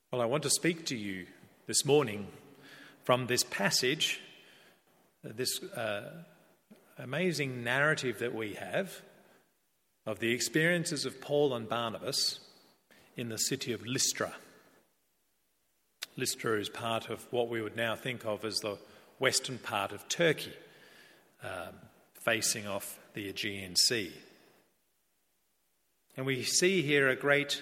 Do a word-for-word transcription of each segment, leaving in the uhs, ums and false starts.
Well, I want to speak to you this morning from this passage, this uh, amazing narrative that we have of the experiences of Paul and Barnabas in the city of Lystra. Lystra is part of what we would now think of as the western part of Turkey, um, facing off the Aegean Sea. And we see here a great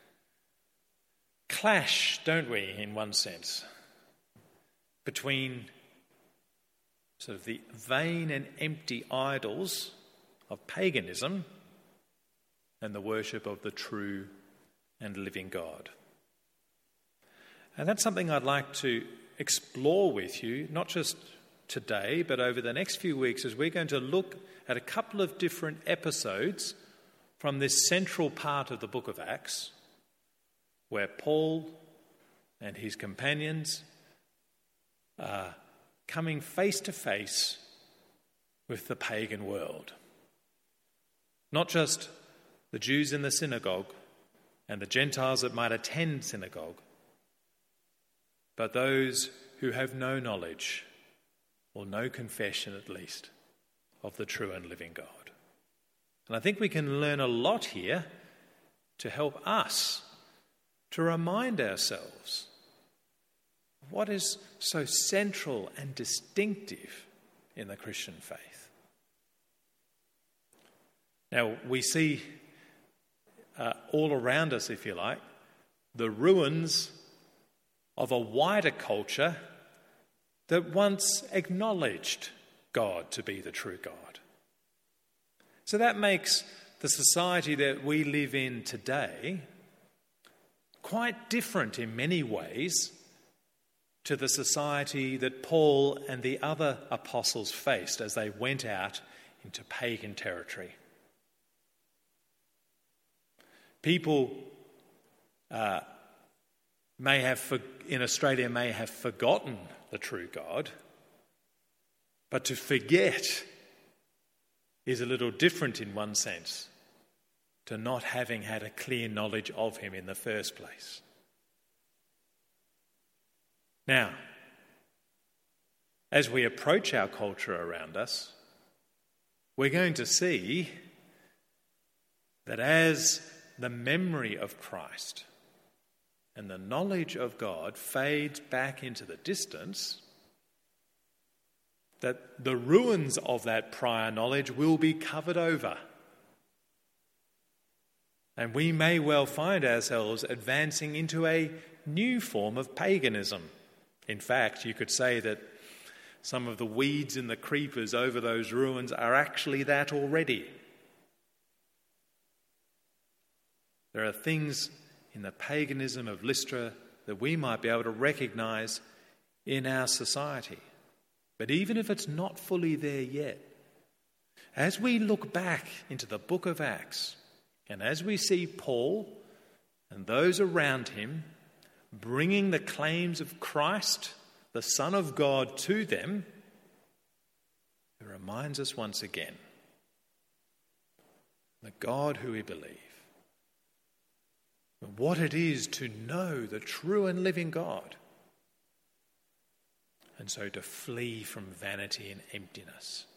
clash, don't we, in one sense, between sort of the vain and empty idols of paganism and the worship of the true and living God. And that's something I'd like to explore with you, not just today, but over the next few weeks, as we're going to look at a couple of different episodes from this central part of the book of Acts, where Paul and his companions are coming face to face with the pagan world. Not just the Jews in the synagogue and the Gentiles that might attend synagogue, but those who have no knowledge, or no confession at least, of the true and living God. And I think we can learn a lot here to help us to remind ourselves of what is so central and distinctive in the Christian faith. Now, we see uh, all around us, if you like, the ruins of a wider culture that once acknowledged God to be the true God. So that makes the society that we live in today quite different in many ways to the society that Paul and the other apostles faced as they went out into pagan territory. People uh, may have, in Australia, may have forgotten the true God, but to forget is a little different in one sense to not having had a clear knowledge of him in the first place. Now, as we approach our culture around us, we're going to see that as the memory of Christ and the knowledge of God fades back into the distance, that the ruins of that prior knowledge will be covered over. And we may well find ourselves advancing into a new form of paganism. In fact, you could say that some of the weeds and the creepers over those ruins are actually that already. There are things in the paganism of Lystra that we might be able to recognise in our society. But even if it's not fully there yet, as we look back into the book of Acts, and as we see Paul and those around him bringing the claims of Christ, the Son of God, to them, it reminds us once again the God who we believe, and what it is to know the true and living God, and so to flee from vanity and emptiness.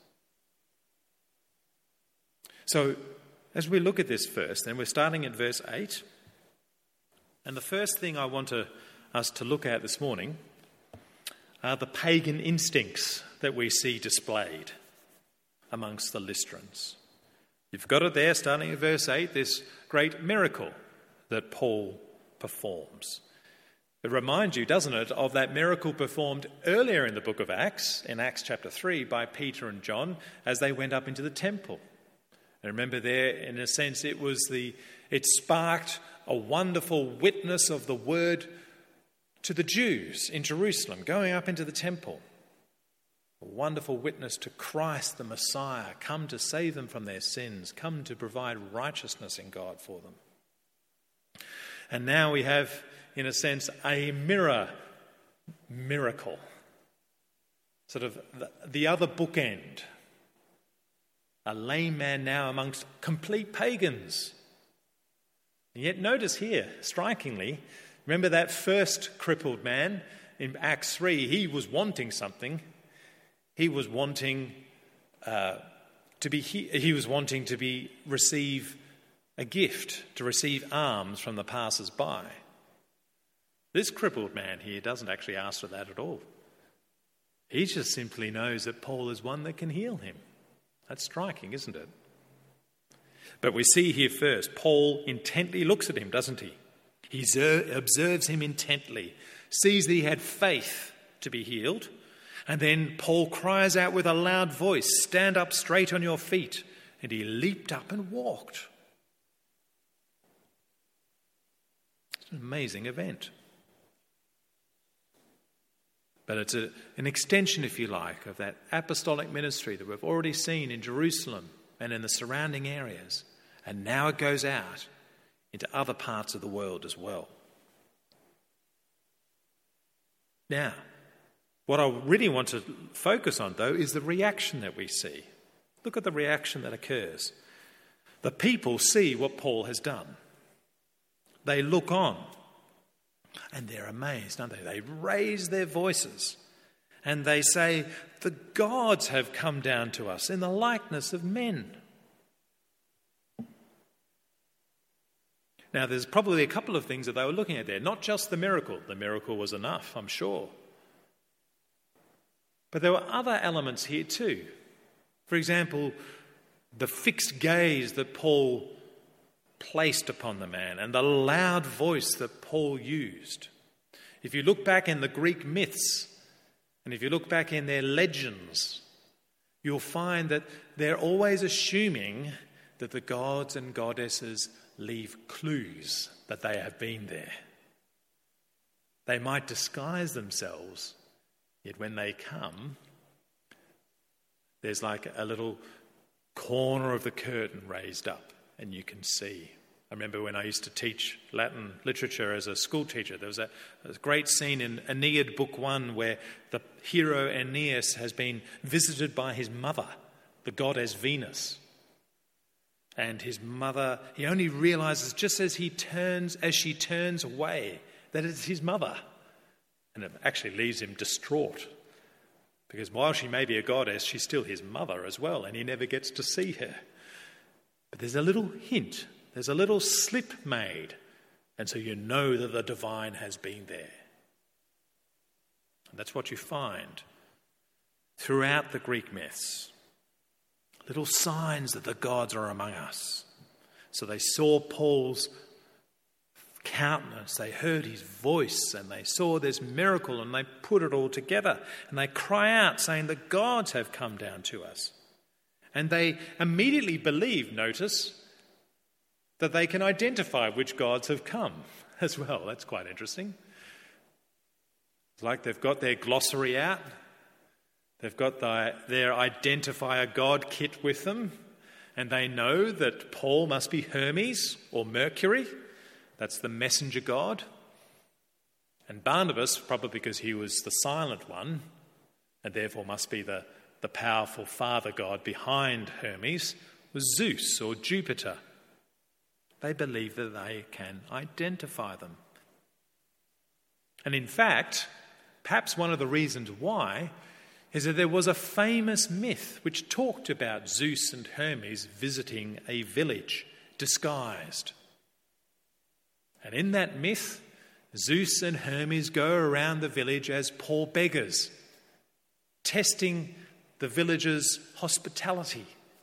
So, as we look at this first, then we're starting at verse eight. And the first thing I want to, us to look at this morning are the pagan instincts that we see displayed amongst the Lystrans. You've got it there, starting at verse eight, this great miracle that Paul performs. It reminds you, doesn't it, of that miracle performed earlier in the book of Acts, in Acts chapter three, by Peter and John as they went up into the temple. And remember there, in a sense, it was the it sparked a wonderful witness of the word to the Jews in Jerusalem, going up into the temple. A wonderful witness to Christ the Messiah, come to save them from their sins, come to provide righteousness in God for them. And now we have, in a sense, a mirror miracle, sort of the, the other bookend. A lame man now amongst complete pagans. And yet notice here, strikingly, Remember that first crippled man in Acts three? He was wanting something. He was wanting uh, to be. He, he was wanting to be receive a gift, to receive alms from the passers-by. This crippled man here doesn't actually ask for that at all. He just simply knows that Paul is one that can heal him. That's striking, isn't it? But we see here first, Paul intently looks at him, doesn't he? He observes him intently, sees that he had faith to be healed, and then Paul cries out with a loud voice, "Stand up straight on your feet." And he leaped up and walked. It's an amazing event. But it's a, an extension, if you like, of that apostolic ministry that we've already seen in Jerusalem and in the surrounding areas. And now it goes out into other parts of the world as well. Now, what I really want to focus on, though, is the reaction that we see. Look at the reaction that occurs. The people see what Paul has done. They look on. And they're amazed, aren't they? They raise their voices and they say, "The gods have come down to us in the likeness of men." Now, there's probably a couple of things that they were looking at there. Not just the miracle. The miracle was enough, I'm sure. But there were other elements here too. For example, the fixed gaze that Paul placed upon the man and the loud voice that Paul used. If you look back in the Greek myths and if you look back in their legends, you'll find that they're always assuming that the gods and goddesses leave clues that they have been there. They might disguise themselves, yet when they come, there's like a little corner of the curtain raised up. And you can see. I remember when I used to teach Latin literature as a school teacher, there was a, a great scene in Aeneid Book One where the hero Aeneas has been visited by his mother, the goddess Venus. And his mother, he only realizes just as he turns, as she turns away, that it's his mother. And it actually leaves him distraught. Because while she may be a goddess, she's still his mother as well, and he never gets to see her. But there's a little hint, there's a little slip made, and so you know that the divine has been there. And that's what you find throughout the Greek myths. Little signs that the gods are among us. So they saw Paul's countenance, they heard his voice, and they saw this miracle, and they put it all together, and they cry out saying, "The gods have come down to us." And they immediately believe, notice, that they can identify which gods have come as well. That's quite interesting. It's like they've got their glossary out. They've got the, their identifier God kit with them. And they know that Paul must be Hermes or Mercury. That's the messenger god. And Barnabas, probably because he was the silent one, and therefore must be the The powerful father god behind Hermes, was Zeus or Jupiter. They believe that they can identify them. And in fact, perhaps one of the reasons why is that there was a famous myth which talked about Zeus and Hermes visiting a village disguised. And in that myth, Zeus and Hermes go around the village as poor beggars, testing the villagers' hospitality.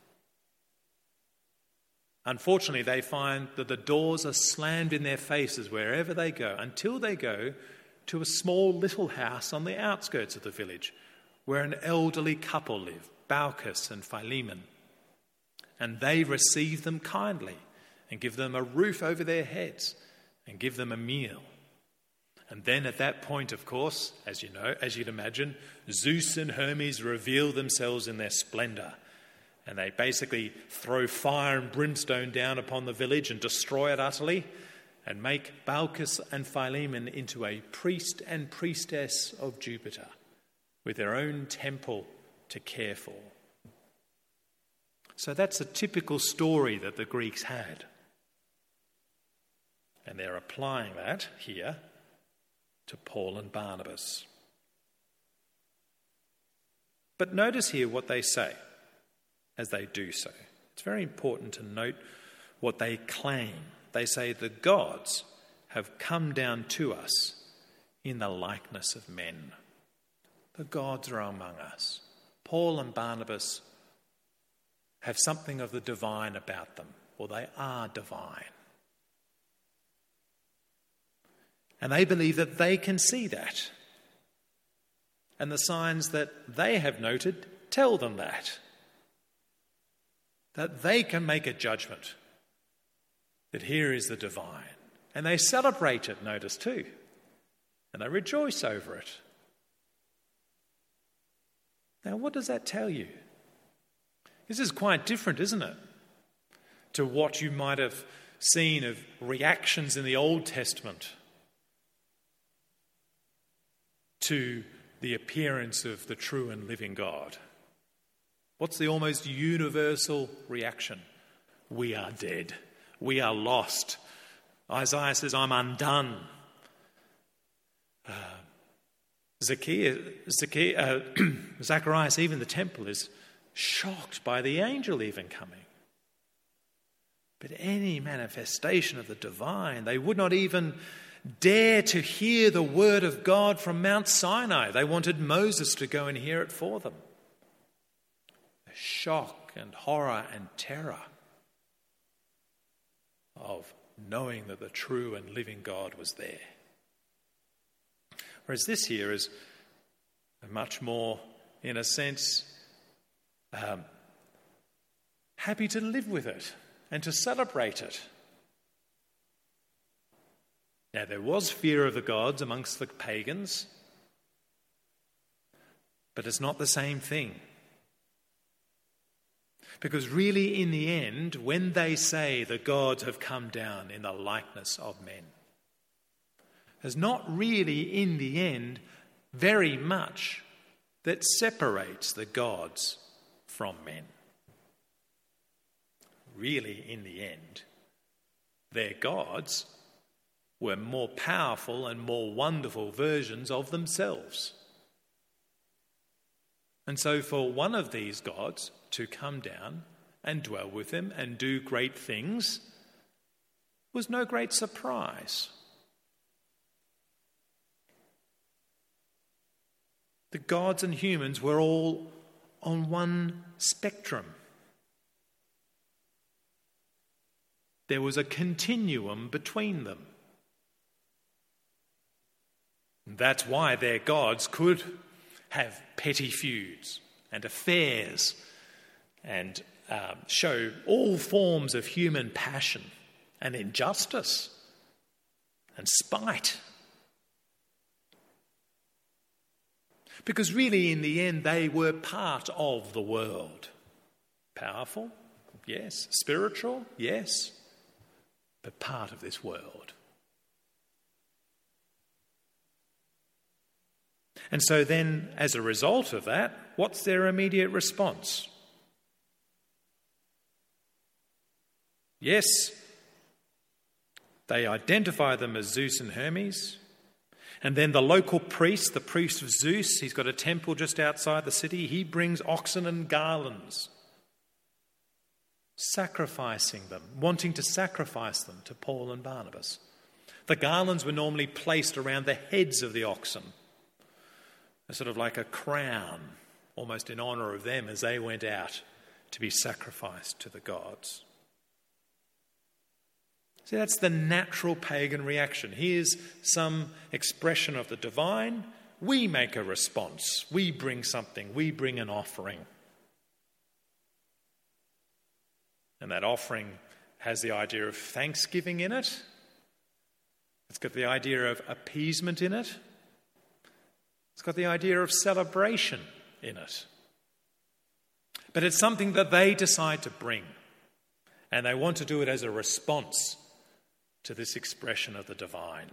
Unfortunately, they find that the doors are slammed in their faces wherever they go, until they go to a small little house on the outskirts of the village where an elderly couple live, Baucis and Philemon. And they receive them kindly and give them a roof over their heads and give them a meal. And then at that point, of course, as you know, as you'd imagine, Zeus and Hermes reveal themselves in their splendour. And they basically throw fire and brimstone down upon the village and destroy it utterly and make Baucis and Philemon into a priest and priestess of Jupiter with their own temple to care for. So that's a typical story that the Greeks had. And they're applying that here to Paul and Barnabas. But notice here what they say as they do so. It's very important to note what they claim. They say the gods have come down to us in the likeness of men. The gods are among us. Paul and Barnabas have something of the divine about them, or they are divine. And they believe that they can see that. And the signs that they have noted tell them that. That they can make a judgment that here is the divine. And they celebrate it, notice too. And they rejoice over it. Now, what does that tell you? This is quite different, isn't it, to what you might have seen of reactions in the Old Testament to the appearance of the true and living God. What's the almost universal reaction? We are dead. We are lost. Isaiah says, I'm undone. Uh, Zacchaeus, Zacchaeus, uh, Zacharias, even the temple, is shocked by the angel even coming. But any manifestation of the divine, they would not even dare to hear the word of God from Mount Sinai. They wanted Moses to go and hear it for them. The shock and horror and terror of knowing that the true and living God was there. Whereas this here is much more, in a sense, um, happy to live with it and to celebrate it. Now, there was fear of the gods amongst the pagans, but it's not the same thing. Because really, in the end, when they say the gods have come down in the likeness of men, there's not really, in the end, very much that separates the gods from men. Really, in the end, their gods were more powerful and more wonderful versions of themselves. And so for one of these gods to come down and dwell with them and do great things was no great surprise. The gods and humans were all on one spectrum. There was a continuum between them. That's why their gods could have petty feuds and affairs and um, show all forms of human passion and injustice and spite. Because really, in the end, they were part of the world. Powerful, yes. Spiritual, yes. But part of this world. And so then, as a result of that, what's their immediate response? Yes, they identify them as Zeus and Hermes. And then the local priest, the priest of Zeus, he's got a temple just outside the city. He brings oxen and garlands, sacrificing them, wanting to sacrifice them to Paul and Barnabas. The garlands were normally placed around the heads of the oxen, sort of like a crown, almost in honour of them as they went out to be sacrificed to the gods. See, that's the natural pagan reaction. Here's some expression of the divine. We make a response. We bring something. We bring an offering. And that offering has the idea of thanksgiving in it. It's got the idea of appeasement in it. It's got the idea of celebration in it. But it's something that they decide to bring. And they want to do it as a response to this expression of the divine.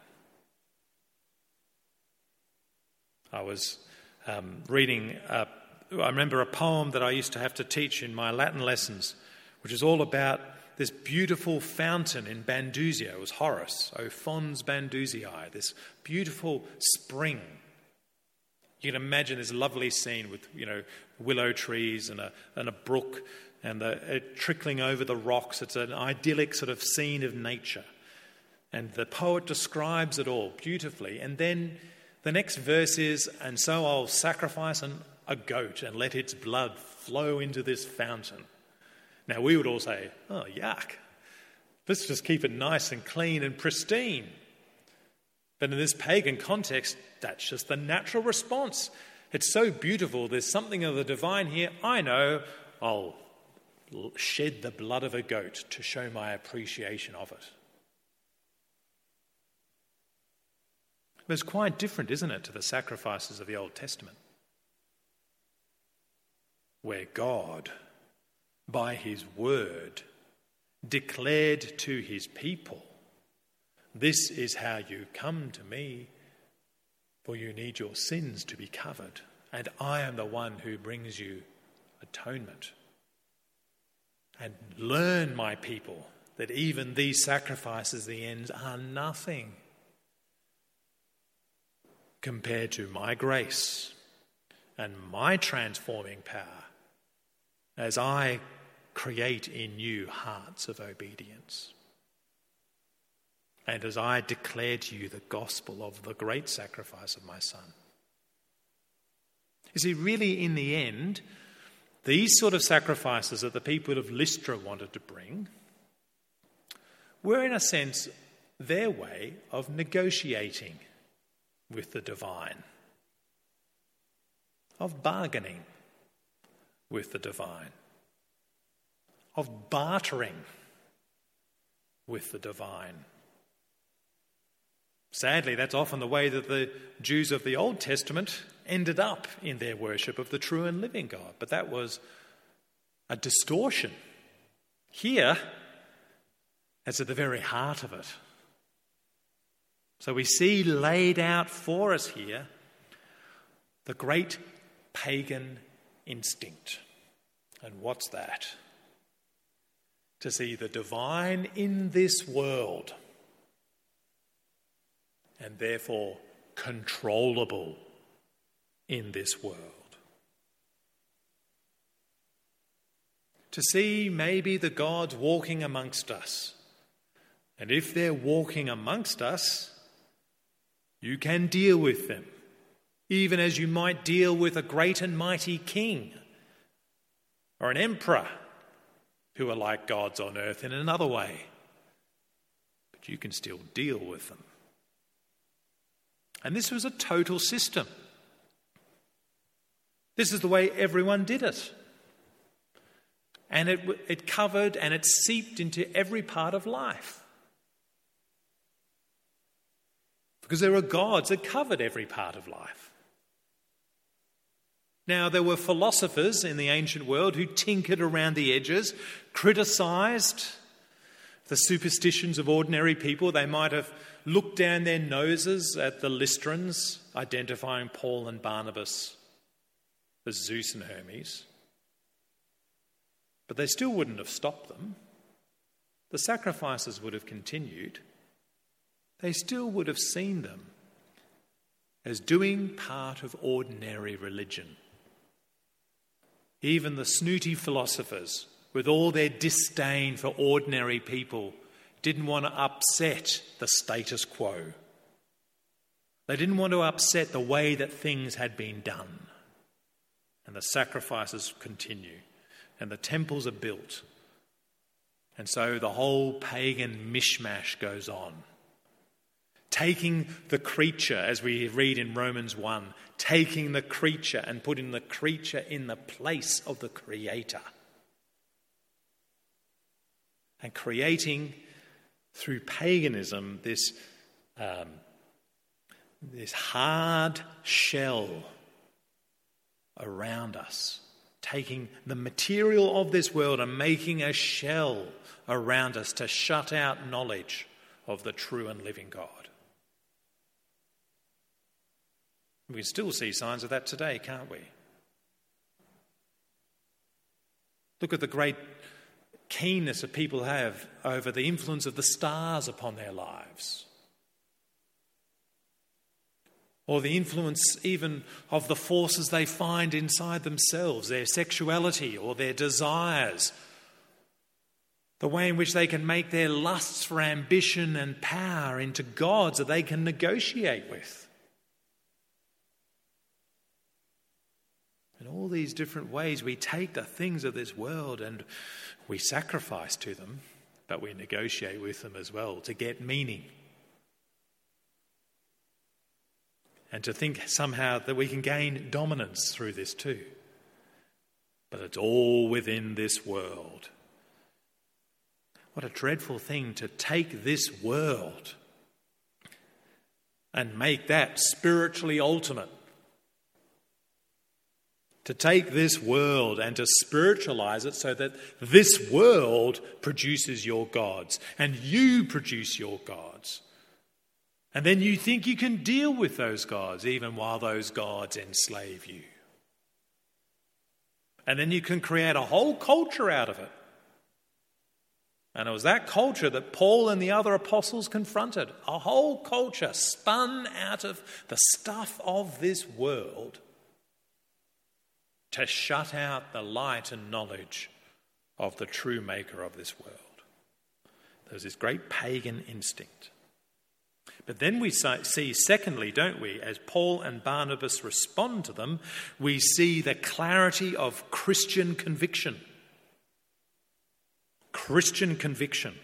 I was um, reading, uh, I remember a poem that I used to have to teach in my Latin lessons, which is all about this beautiful fountain in Banduzia. It was Horace, O fons Banduzii, this beautiful spring. You can imagine this lovely scene with, you know, willow trees and a and a brook and the, it trickling over the rocks. It's an idyllic sort of scene of nature. And the poet describes it all beautifully. And then the next verse is, and so I'll sacrifice an, a goat and let its blood flow into this fountain. Now we would all say, oh, yuck. Let's just keep it nice and clean and pristine. But in this pagan context, that's just the natural response. It's so beautiful. There's something of the divine here. I know I'll shed the blood of a goat to show my appreciation of it. But it's quite different, isn't it, to the sacrifices of the Old Testament, where God, by his word, declared to his people, this is how you come to me, for you need your sins to be covered, and I am the one who brings you atonement. And learn, my people, that even these sacrifices, the ends, are nothing compared to my grace and my transforming power as I create in you hearts of obedience. And as I declare to you the gospel of the great sacrifice of my Son. You see, really in the end, these sort of sacrifices that the people of Lystra wanted to bring were in a sense their way of negotiating with the divine, of bargaining with the divine, of bartering with the divine. Sadly, that's often the way that the Jews of the Old Testament ended up in their worship of the true and living God. But that was a distortion. Here, it's at the very heart of it. So we see laid out for us here the great pagan instinct. And what's that? To see the divine in this world, and therefore controllable in this world. To see maybe the gods walking amongst us. And if they're walking amongst us, you can deal with them, even as you might deal with a great and mighty king or an emperor who are like gods on earth in another way. But you can still deal with them. And this was a total system. This is the way everyone did it. And it, it covered and it seeped into every part of life. Because there were gods that covered every part of life. Now, there were philosophers in the ancient world who tinkered around the edges, criticised the superstitions of ordinary people. They might have looked down their noses at the Lystrans, identifying Paul and Barnabas as Zeus and Hermes. But they still wouldn't have stopped them. The sacrifices would have continued. They still would have seen them as doing part of ordinary religion. Even the snooty philosophers, with all their disdain for ordinary people, didn't want to upset the status quo. They didn't want to upset the way that things had been done. And the sacrifices continue, and the temples are built. And so the whole pagan mishmash goes on. Taking the creature, as we read in Romans one, taking the creature and putting the creature in the place of the Creator. And creating, through paganism, this, um, this hard shell around us. Taking the material of this world and making a shell around us to shut out knowledge of the true and living God. We can still see signs of that today, can't we? Look at the great keenness that people have over the influence of the stars upon their lives, or the influence even of the forces they find inside themselves, their sexuality or their desires, the way in which they can make their lusts for ambition and power into gods that they can negotiate with. In all these different ways, we take the things of this world and we sacrifice to them, but we negotiate with them as well to get meaning. And to think somehow that we can gain dominance through this too. But it's all within this world. What a dreadful thing to take this world and make that spiritually ultimate. To take this world and to spiritualize it so that this world produces your gods and you produce your gods. And then you think you can deal with those gods even while those gods enslave you. And then you can create a whole culture out of it. And it was that culture that Paul and the other apostles confronted. A whole culture spun out of the stuff of this world to shut out the light and knowledge of the true maker of this world. There's this great pagan instinct. But then we see, secondly, don't we, as Paul and Barnabas respond to them, we see the clarity of Christian conviction. Christian conviction.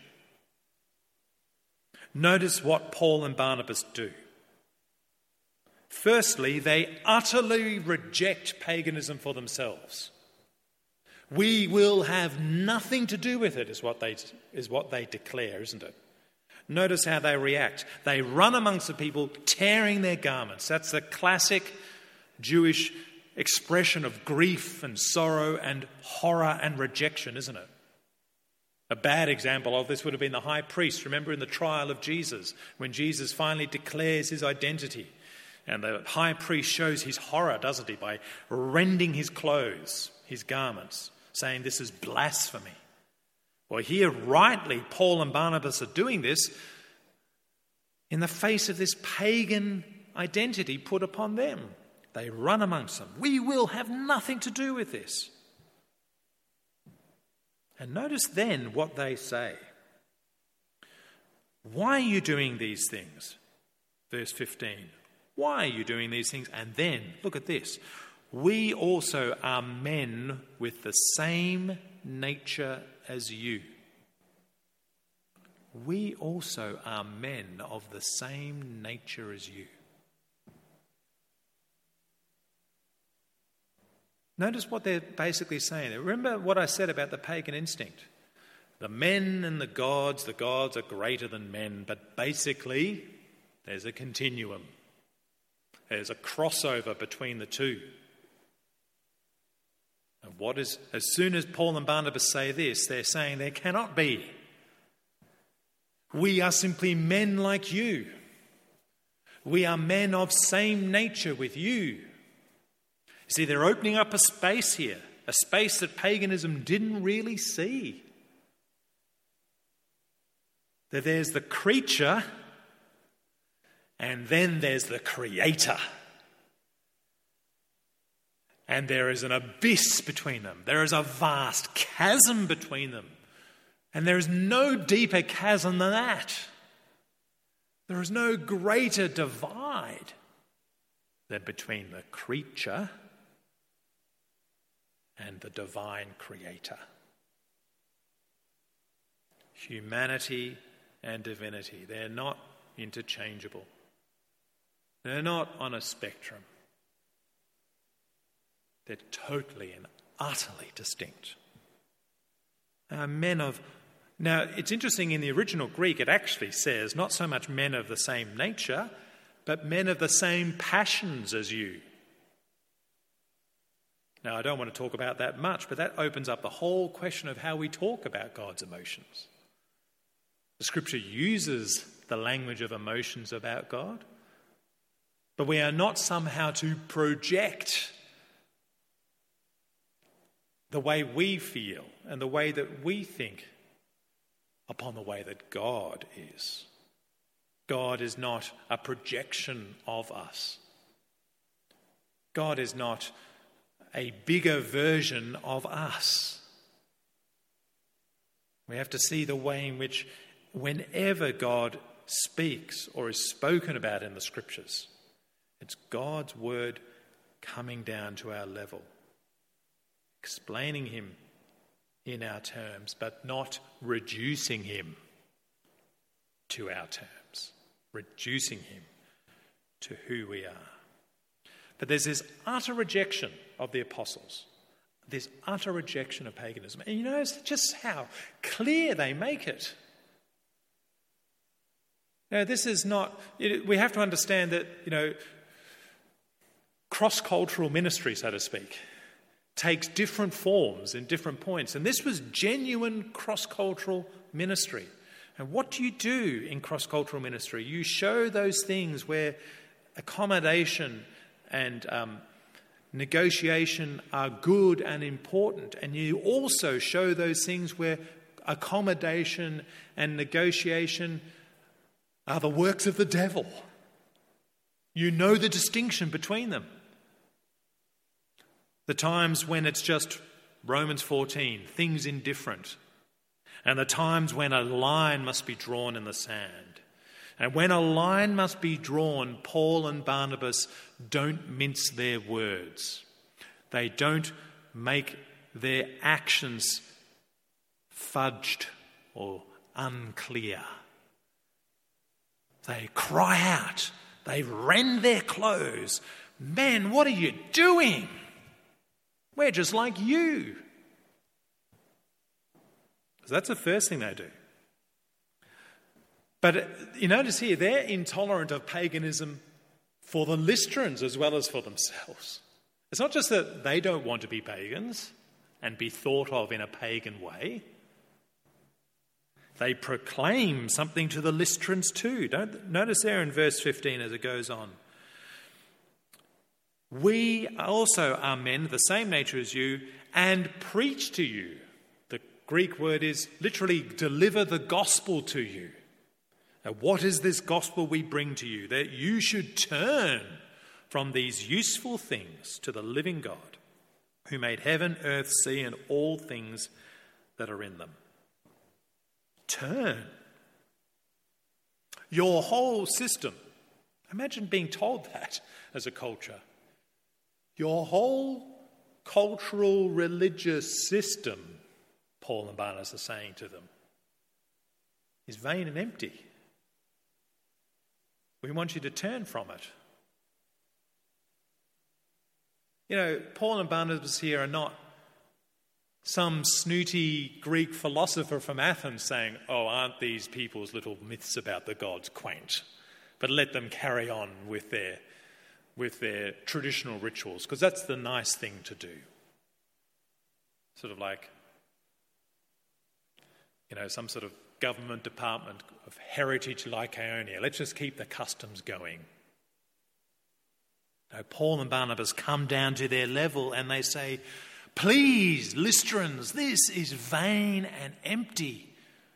Notice what Paul and Barnabas do. Firstly, they utterly reject paganism for themselves. We will have nothing to do with it, is what they, is what they declare, isn't it? Notice how they react. They run amongst the people, tearing their garments. That's the classic Jewish expression of grief and sorrow and horror and rejection, isn't it? A bad example of this would have been the high priest. Remember in the trial of Jesus, when Jesus finally declares his identity. And the high priest shows his horror, doesn't he, by rending his clothes, his garments, saying this is blasphemy. Well, here rightly Paul and Barnabas are doing this in the face of this pagan identity put upon them. They run amongst them. We will have nothing to do with this. And notice then what they say. Why are you doing these things? Verse fifteen. Why are you doing these things? And then, look at this. We also are men with the same nature as you. We also are men of the same nature as you. Notice what they're basically saying. Remember what I said about the pagan instinct. The men and the gods, the gods are greater than men, but basically there's a continuum. There's a crossover between the two. And what is, as soon as Paul and Barnabas say this, they're saying there cannot be. We are simply men like you. We are men of same nature with you. See, they're opening up a space here, a space that paganism didn't really see. That there's the creature and then there's the creator. And there is an abyss between them. There is a vast chasm between them. And there is no deeper chasm than that. There is no greater divide than between the creature and the divine creator. Humanity and divinity, they're not interchangeable. They're not on a spectrum. They're totally and utterly distinct. Uh, men of... Now, it's interesting, in the original Greek, it actually says not so much men of the same nature, but men of the same passions as you. Now, I don't want to talk about that much, but that opens up the whole question of how we talk about God's emotions. The Scripture uses the language of emotions about God, but we are not somehow to project the way we feel and the way that we think upon the way that God is. God is not a projection of us. God is not a bigger version of us. We have to see the way in which whenever God speaks or is spoken about in the Scriptures, it's God's word coming down to our level, explaining him in our terms, but not reducing him to our terms, reducing him to who we are. But there's this utter rejection of the apostles, this utter rejection of paganism. And you notice just how clear they make it. Now, this is not, we have to understand that, you know, cross-cultural ministry, so to speak, takes different forms in different points. And this was genuine cross-cultural ministry. And what do you do in cross-cultural ministry? You show those things where accommodation and um, negotiation are good and important. And you also show those things where accommodation and negotiation are the works of the devil. You know the distinction between them. The times when it's just Romans fourteen, things indifferent. And the times when a line must be drawn in the sand. And when a line must be drawn, Paul and Barnabas don't mince their words. They don't make their actions fudged or unclear. They cry out. They rend their clothes. Men, what are you doing? We're just like you. So that's the first thing they do. But you notice here, they're intolerant of paganism for the Lystrans as well as for themselves. It's not just that they don't want to be pagans and be thought of in a pagan way. They proclaim something to the Lystrans too. Don't notice there in verse fifteen as it goes on. We also are men of the same nature as you and preach to you. The Greek word is literally deliver the gospel to you. Now, what is this gospel we bring to you? That you should turn from these useful things to the living God, who made heaven, earth, sea, and all things that are in them. Turn. Your whole system. Imagine being told that as a culture. Your whole cultural religious system, Paul and Barnabas are saying to them, is vain and empty. We want you to turn from it. You know, Paul and Barnabas here are not some snooty Greek philosopher from Athens saying, oh, aren't these people's little myths about the gods quaint? But let them carry on with their, with their traditional rituals, because that's the nice thing to do. Sort of like, you know, some sort of government department of heritage like Ionia. Let's just keep the customs going. No, Paul and Barnabas come down to their level and they say, please, Lystrans, this is vain and empty.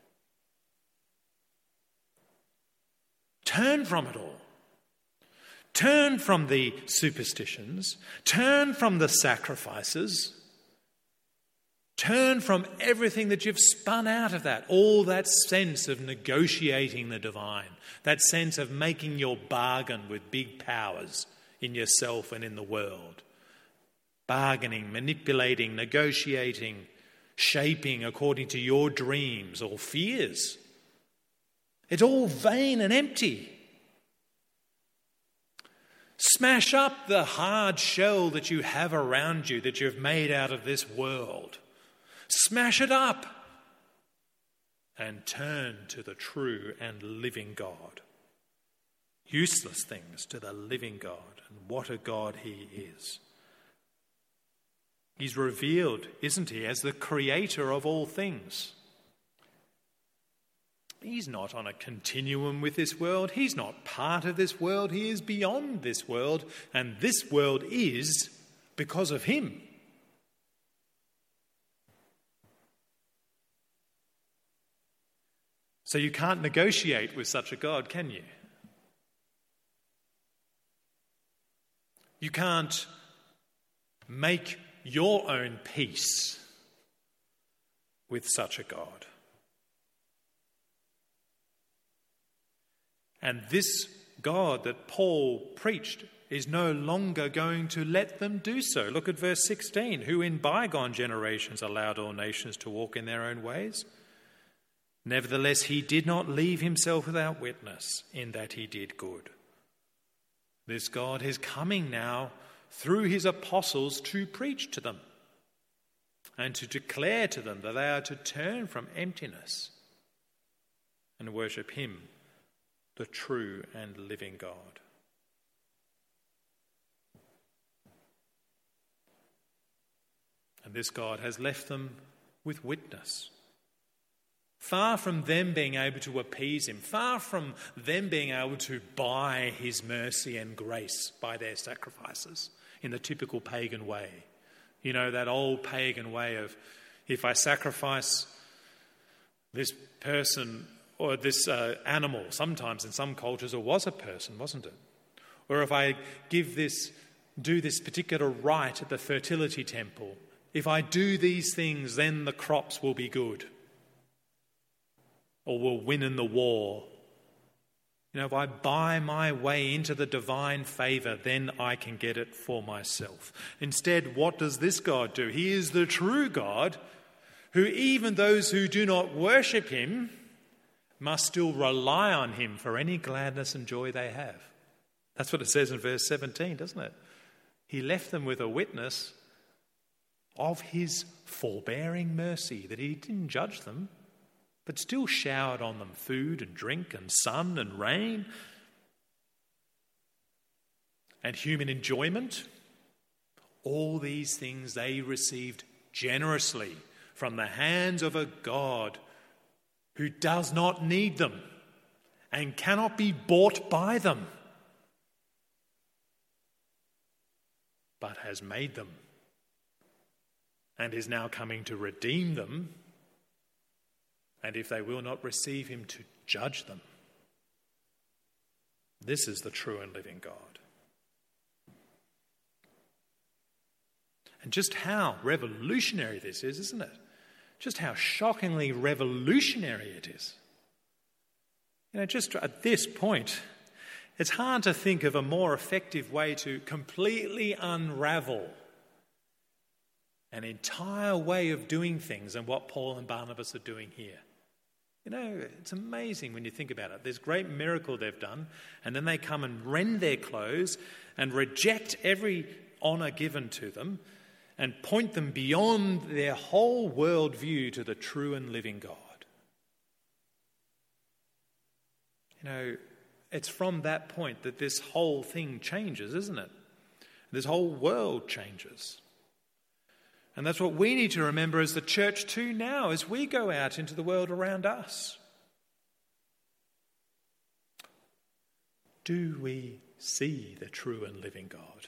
Turn from it all. Turn from the superstitions. Turn from the sacrifices. Turn from everything that you've spun out of that, all that sense of negotiating the divine, that sense of making your bargain with big powers in yourself and in the world. Bargaining, manipulating, negotiating, shaping according to your dreams or fears. It's all vain and empty. Smash up the hard shell that you have around you, that you've made out of this world. Smash it up and turn to the true and living God. Useless things to the living God, and what a God he is. He's revealed, isn't he, as the creator of all things. He's not on a continuum with this world. He's not part of this world. He is beyond this world, and this world is because of him. So you can't negotiate with such a God, can you? You can't make your own peace with such a God. And this God that Paul preached is no longer going to let them do so. Look at verse sixteen. Who in bygone generations allowed all nations to walk in their own ways? Nevertheless, he did not leave himself without witness in that he did good. This God is coming now through his apostles to preach to them and to declare to them that they are to turn from emptiness and worship him, the true and living God. And this God has left them with witness. Far from them being able to appease him, far from them being able to buy his mercy and grace by their sacrifices in the typical pagan way. You know, that old pagan way of, if I sacrifice this person or this uh, animal, sometimes in some cultures it was a person, wasn't it? Or if I give this, do this particular rite at the fertility temple, if I do these things, then the crops will be good. Or will win in the war. You know, if I buy my way into the divine favour, then I can get it for myself. Instead, what does this God do? He is the true God, who even those who do not worship him must still rely on him for any gladness and joy they have. That's what it says in verse seventeen, doesn't it? He left them with a witness of his forbearing mercy, that he didn't judge them, but still showered on them food and drink and sun and rain and human enjoyment. All these things they received generously from the hands of a God who does not need them and cannot be bought by them, but has made them and is now coming to redeem them. And if they will not receive him, to judge them. This is the true and living God. And just how revolutionary this is, isn't it? Just how shockingly revolutionary it is. You know, just at this point, it's hard to think of a more effective way to completely unravel an entire way of doing things than what Paul and Barnabas are doing here. You know, it's amazing when you think about it. There's great miracle they've done, and then they come and rend their clothes and reject every honour given to them and point them beyond their whole worldview to the true and living God. You know, it's from that point that this whole thing changes, isn't it? This whole world changes. And that's what we need to remember as the church too now, as we go out into the world around us. Do we see the true and living God?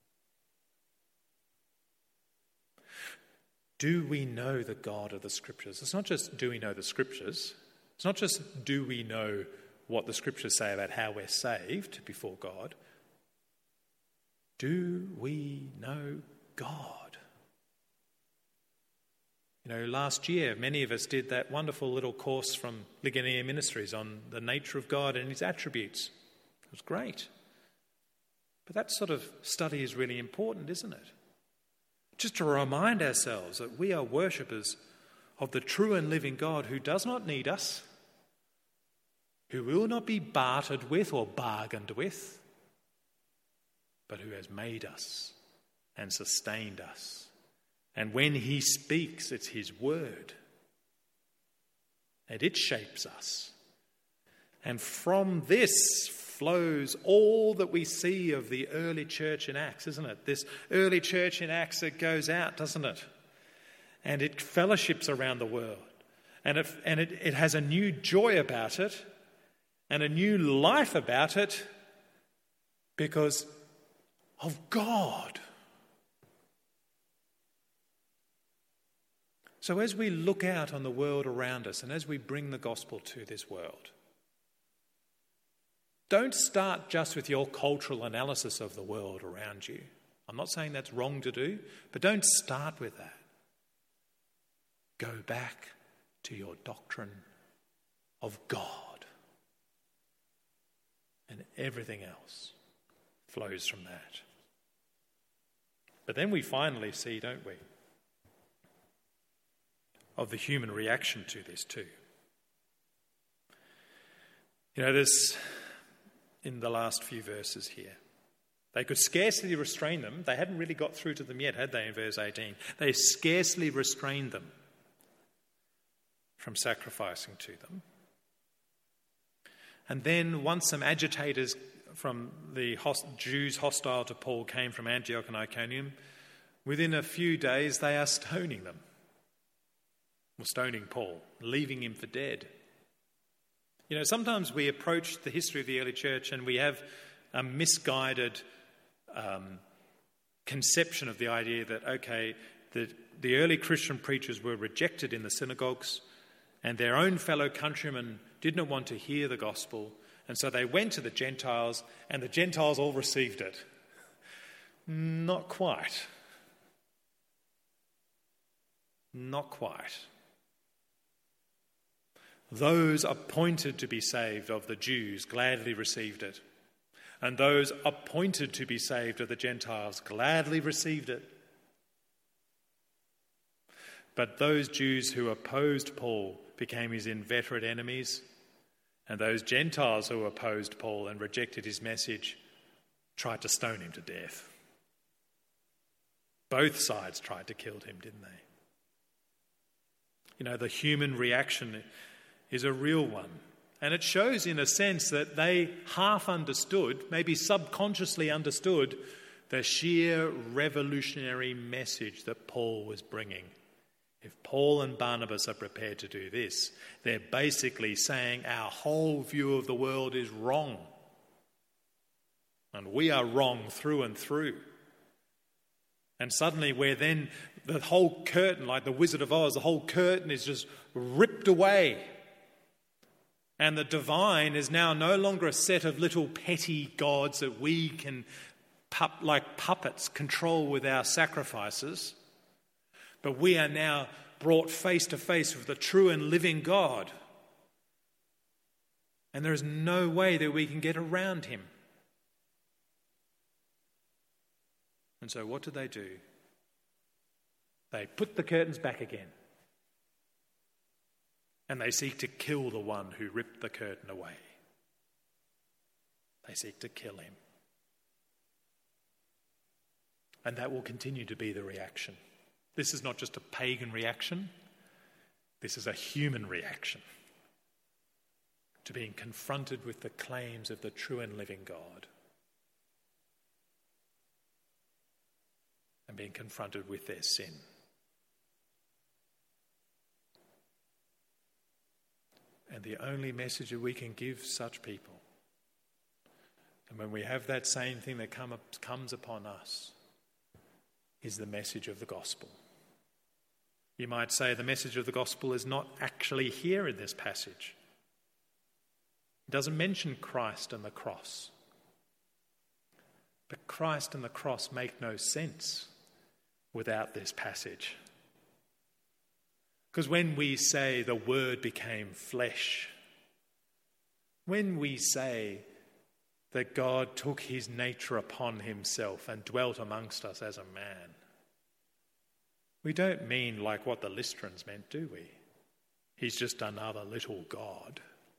Do we know the God of the Scriptures? It's not just do we know the Scriptures. It's not just do we know what the Scriptures say about how we're saved before God. Do we know God? You know, last year, many of us did that wonderful little course from Ligonier Ministries on the nature of God and his attributes. It was great. But that sort of study is really important, isn't it? Just to remind ourselves that we are worshippers of the true and living God who does not need us, who will not be bartered with or bargained with, but who has made us and sustained us. And when he speaks, it's his word. And it shapes us. And from this flows all that we see of the early church in Acts, isn't it? This early church in Acts that goes out, doesn't it? And it fellowships around the world. And it, and it, it has a new joy about it and a new life about it because of God. So as we look out on the world around us and as we bring the gospel to this world, don't start just with your cultural analysis of the world around you. I'm not saying that's wrong to do, but don't start with that. Go back to your doctrine of God. And everything else flows from that. But then we finally see, don't we, of the human reaction to this too. You know, there's, in the last few verses here, they could scarcely restrain them. They hadn't really got through to them yet, had they, in verse eighteen? They scarcely restrained them from sacrificing to them. And then once some agitators from the host- Jews hostile to Paul came from Antioch and Iconium, within a few days they are stoning them. Well, stoning Paul, leaving him for dead. You know, sometimes we approach the history of the early church and we have a misguided um, conception of the idea that, okay, the, the early Christian preachers were rejected in the synagogues and their own fellow countrymen did not want to hear the gospel, and so they went to the Gentiles and the Gentiles all received it. Not quite. Not quite. Those appointed to be saved of the Jews gladly received it, and those appointed to be saved of the Gentiles gladly received it. But those Jews who opposed Paul became his inveterate enemies, and those Gentiles who opposed Paul and rejected his message tried to stone him to death. Both sides tried to kill him, didn't they? You know, the human reaction is a real one. And it shows in a sense that they half understood, maybe subconsciously understood, the sheer revolutionary message that Paul was bringing. If Paul and Barnabas are prepared to do this, they're basically saying our whole view of the world is wrong. And we are wrong through and through. And suddenly we're then, the whole curtain, like the Wizard of Oz, the whole curtain is just ripped away. And the divine is now no longer a set of little petty gods that we can, pup, like puppets, control with our sacrifices. But we are now brought face to face with the true and living God. And there is no way that we can get around him. And so what do they do? They put the curtains back again. And they seek to kill the one who ripped the curtain away. They seek to kill him. And that will continue to be the reaction. This is not just a pagan reaction. This is a human reaction to being confronted with the claims of the true and living God. And being confronted with their sin. And the only message that we can give such people, and when we have that same thing that come, comes upon us, is the message of the gospel. You might say the message of the gospel is not actually here in this passage. It doesn't mention Christ and the cross. But Christ and the cross make no sense without this passage. Because when we say the Word became flesh, when we say that God took his nature upon himself and dwelt amongst us as a man, we don't mean like what the Lystrans meant, do we? He's just another little God.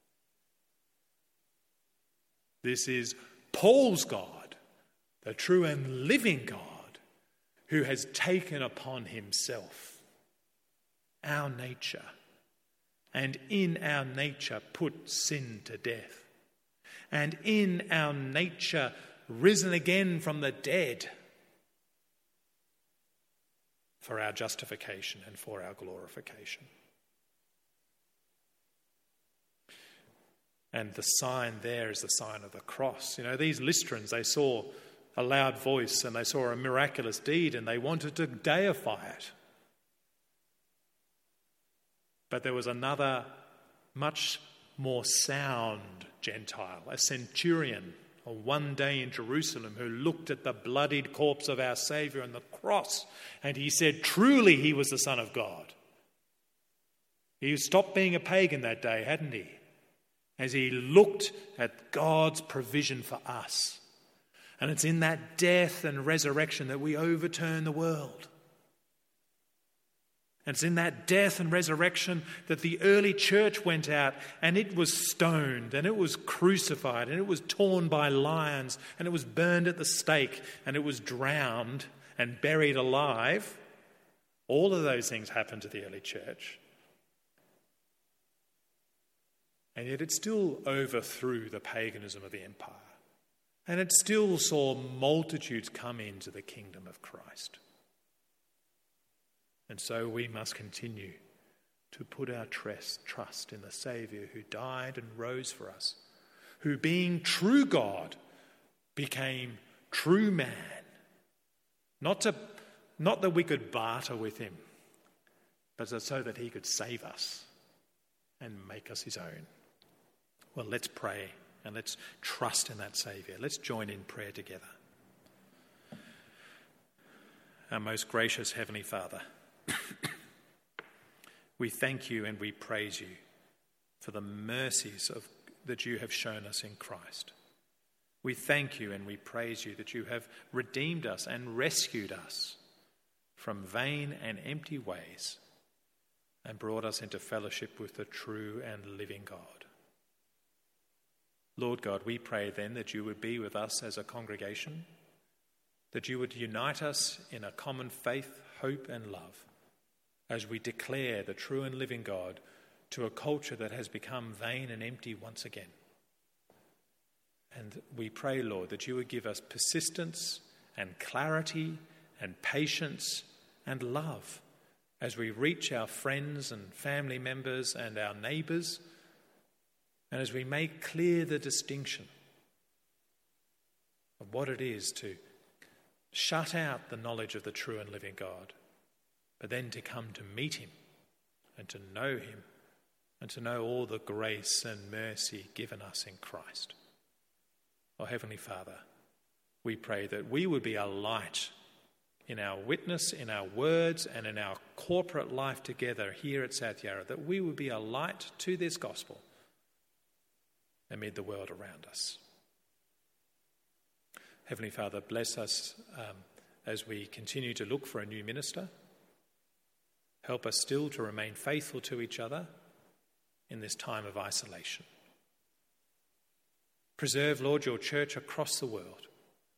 This is Paul's God, the true and living God, who has taken upon himself our nature, and in our nature put sin to death, and in our nature risen again from the dead for our justification and for our glorification. And the sign there is the sign of the cross. You know, these Lystrans, they saw a loud voice and they saw a miraculous deed and they wanted to deify it. But there was another much more sound Gentile, a centurion on one day in Jerusalem, who looked at the bloodied corpse of our Saviour on the cross, and he said, truly he was the Son of God. He stopped being a pagan that day, hadn't he? As he looked at God's provision for us. And it's in that death and resurrection that we overturn the world. And it's in that death and resurrection that the early church went out, and it was stoned, and it was crucified, and it was torn by lions, and it was burned at the stake, and it was drowned and buried alive. All of those things happened to the early church. And yet it still overthrew the paganism of the empire. And it still saw multitudes come into the kingdom of Christ. And so we must continue to put our trust in the Saviour who died and rose for us, who being true God became true man. Not to, not that we could barter with him, but so that he could save us and make us his own. Well, let's pray and let's trust in that Saviour. Let's join in prayer together. Our most gracious Heavenly Father, we thank you and we praise you for the mercies of, that you have shown us in Christ. We thank you and we praise you that you have redeemed us and rescued us from vain and empty ways and brought us into fellowship with the true and living God. Lord God, we pray then that you would be with us as a congregation, that you would unite us in a common faith, hope and love as we declare the true and living God to a culture that has become vain and empty once again. And we pray, Lord, that you would give us persistence and clarity and patience and love as we reach our friends and family members and our neighbours, and as we make clear the distinction of what it is to shut out the knowledge of the true and living God, but then to come to meet him and to know him and to know all the grace and mercy given us in Christ. Oh, Heavenly Father, we pray that we would be a light in our witness, in our words, and in our corporate life together here at South Yarra, that we would be a light to this gospel amid the world around us. Heavenly Father, bless us um, as we continue to look for a new minister. Help us still to remain faithful to each other in this time of isolation. Preserve, Lord, your church across the world.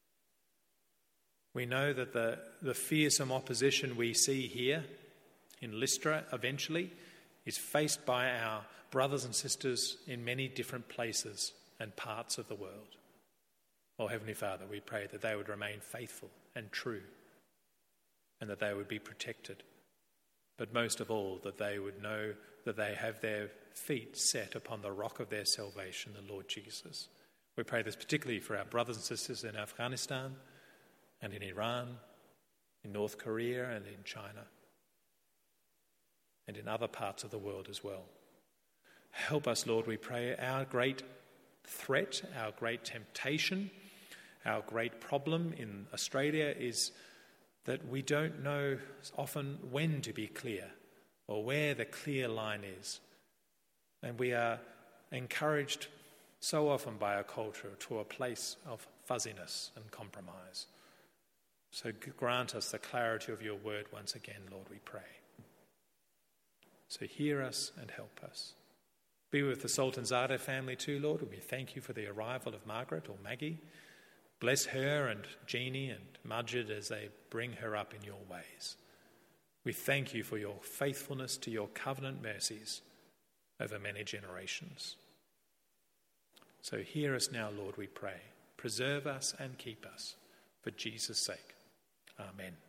We know that the, the fearsome opposition we see here in Lystra eventually is faced by our brothers and sisters in many different places and parts of the world. Oh, Heavenly Father, we pray that they would remain faithful and true and that they would be protected. But most of all, that they would know that they have their feet set upon the rock of their salvation, the Lord Jesus. We pray this particularly for our brothers and sisters in Afghanistan and in Iran, in North Korea and in China, and in other parts of the world as well. Help us, Lord, we pray. Our great threat, our great temptation, our great problem in Australia is that we don't know often when to be clear or where the clear line is. And we are encouraged so often by our culture to a place of fuzziness and compromise. So grant us the clarity of your word once again, Lord, we pray. So hear us and help us. Be with the Sultanzadeh family too, Lord, and we thank you for the arrival of Margaret or Maggie. Bless her and Jeannie and Majid as they bring her up in your ways. We thank you for your faithfulness to your covenant mercies over many generations. So hear us now, Lord, we pray. Preserve us and keep us for Jesus' sake. Amen.